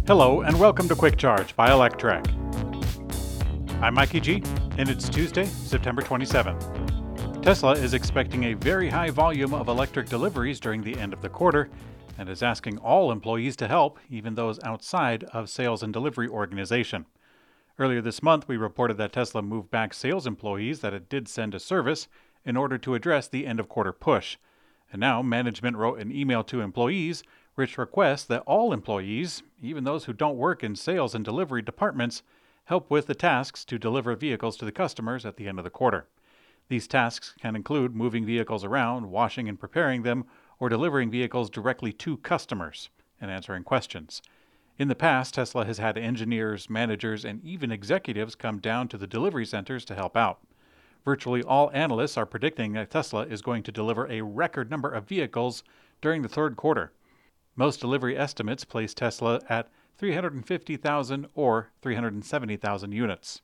Hello and welcome to Quick Charge by Electrek. I'm Mikey G, and it's Tuesday, September 27th. Tesla is expecting a very high volume of electric deliveries during the end of the quarter and is asking all employees to help, even those outside of sales and delivery organization. Earlier this month, we reported that Tesla moved back sales employees that it did send to service in order to address the end-of-quarter push. And now management wrote an email to employees which requests that all employees, even those who don't work in sales and delivery departments, help with the tasks to deliver vehicles to the customers at the end of the quarter. These tasks can include moving vehicles around, washing and preparing them, or delivering vehicles directly to customers and answering questions. In the past, Tesla has had engineers, managers, and even executives come down to the delivery centers to help out. Virtually all analysts are predicting that Tesla is going to deliver a record number of vehicles during the third quarter. Most delivery estimates place Tesla at 350,000 or 370,000 units.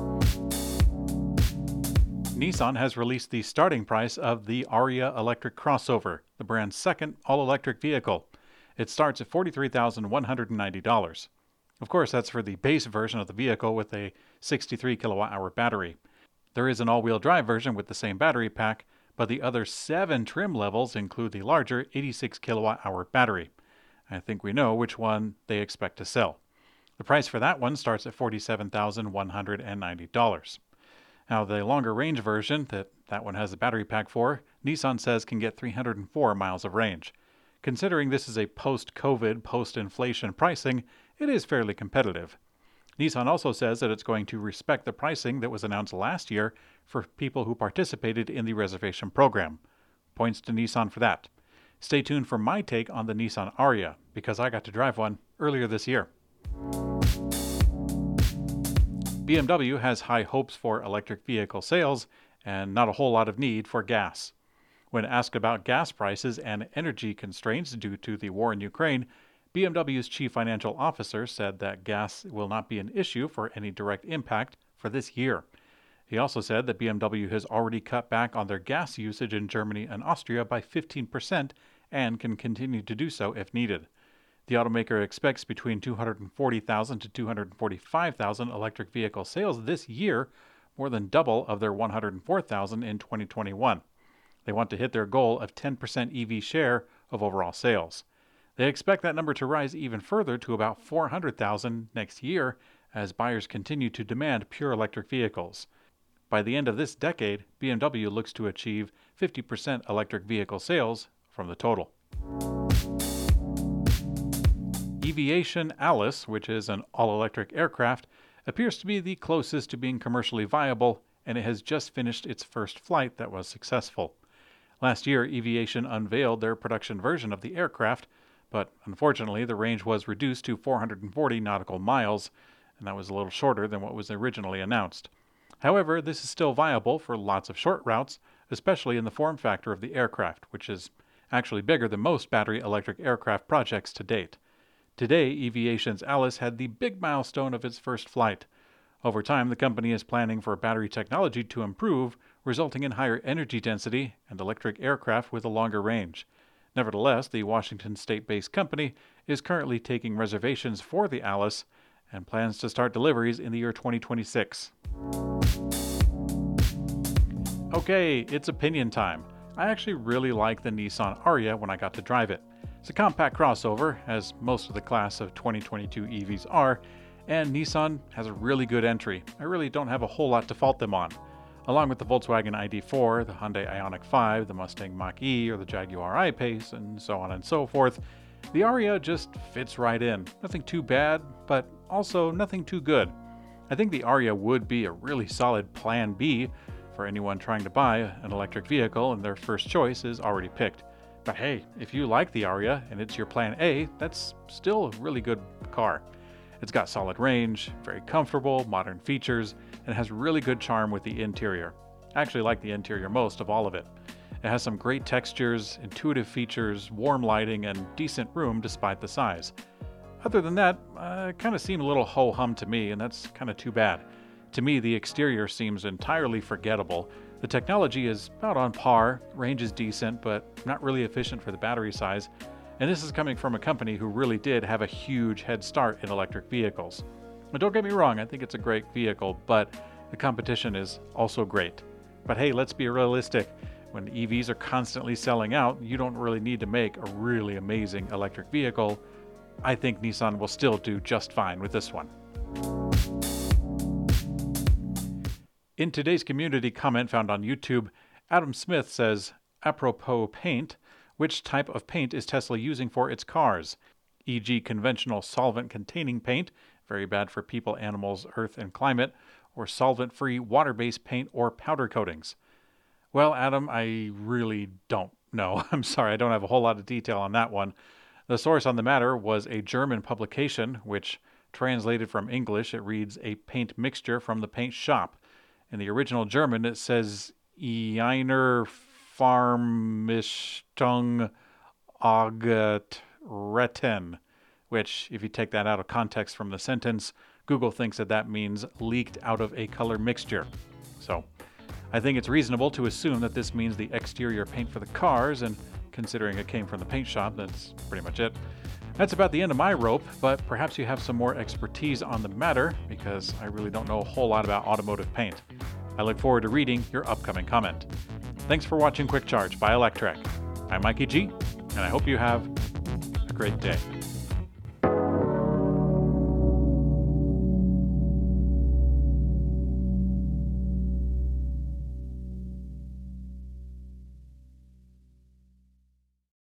Nissan has released the starting price of the Ariya electric crossover, the brand's second all-electric vehicle. It starts at $43,190. Of course, that's for the base version of the vehicle with a 63 kilowatt-hour battery. There is an all-wheel drive version with the same battery pack, but the other 7 trim levels include the larger 86 kilowatt-hour battery. I think we know which one they expect to sell. The price for that one starts at $47,190. Now, the longer range version that one has a battery pack for, Nissan says can get 304 miles of range. Considering this is a post-COVID, post-inflation pricing, it is fairly competitive. Nissan also says that it's going to respect the pricing that was announced last year for people who participated in the reservation program. Points to Nissan for that. Stay tuned for my take on the Nissan Ariya, because I got to drive one earlier this year. BMW has high hopes for electric vehicle sales and not a whole lot of need for gas. When asked about gas prices and energy constraints due to the war in Ukraine, BMW's chief financial officer said that gas will not be an issue for any direct impact for this year. He also said that BMW has already cut back on their gas usage in Germany and Austria by 15% and can continue to do so if needed. The automaker expects between 240,000 to 245,000 electric vehicle sales this year, more than double of their 104,000 in 2021. They want to hit their goal of 10% EV share of overall sales. They expect that number to rise even further to about 400,000 next year as buyers continue to demand pure electric vehicles. By the end of this decade, BMW looks to achieve 50% electric vehicle sales from the total. Eviation Alice, which is an all-electric aircraft, appears to be the closest to being commercially viable, and it has just finished its first flight that was successful. Last year, Eviation unveiled their production version of the aircraft, but unfortunately the range was reduced to 440 nautical miles, and that was a little shorter than what was originally announced. However, this is still viable for lots of short routes, especially in the form factor of the aircraft, which is actually bigger than most battery electric aircraft projects to date. Today, Eviation's Alice had the big milestone of its first flight. Over time, the company is planning for battery technology to improve, resulting in higher energy density and electric aircraft with a longer range. Nevertheless, the Washington state-based company is currently taking reservations for the Alice and plans to start deliveries in the year 2026. Okay, it's opinion time. I actually really like the Nissan Ariya when I got to drive it. It's a compact crossover, as most of the class of 2022 EVs are, and Nissan has a really good entry. I really don't have a whole lot to fault them on. Along with the Volkswagen ID.4, the Hyundai Ioniq 5, the Mustang Mach-E, or the Jaguar I-Pace, and so on and so forth, the Ariya just fits right in. Nothing too bad, but also nothing too good. I think the Ariya would be a really solid plan B for anyone trying to buy an electric vehicle and their first choice is already picked. But hey, if you like the Ariya and it's your plan A, that's still a really good car. It's got solid range, very comfortable, modern features, and has really good charm with the interior. I actually like the interior most of all of it. It has some great textures, intuitive features, warm lighting, and decent room despite the size. Other than that, it kind of seemed a little ho-hum to me, and that's kind of too bad. To me, the exterior seems entirely forgettable. The technology is about on par, range is decent, but not really efficient for the battery size. And this is coming from a company who really did have a huge head start in electric vehicles. But don't get me wrong, I think it's a great vehicle, but the competition is also great. But hey, let's be realistic. When EVs are constantly selling out, you don't really need to make a really amazing electric vehicle. I think Nissan will still do just fine with this one. In today's community comment found on YouTube, Adam Smith says, apropos paint, which type of paint is Tesla using for its cars? E.g. conventional solvent-containing paint, very bad for people, animals, earth, and climate, or solvent-free water-based paint or powder coatings? Well, Adam, I really don't know. I'm sorry, I don't have a whole lot of detail on that one. The source on the matter was a German publication, which, translated from English, it reads, a paint mixture from the paint shop. In the original German, it says, Einer Farmischtung Retten, which, if you take that out of context from the sentence, Google thinks that means leaked out of a color mixture. So, I think it's reasonable to assume that this means the exterior paint for the cars, and considering it came from the paint shop, that's pretty much it. That's about the end of my rope, but perhaps you have some more expertise on the matter, because I really don't know a whole lot about automotive paint. I look forward to reading your upcoming comment. Thanks for watching Quick Charge by Electrek. I'm Mikey G, and I hope you have a great day.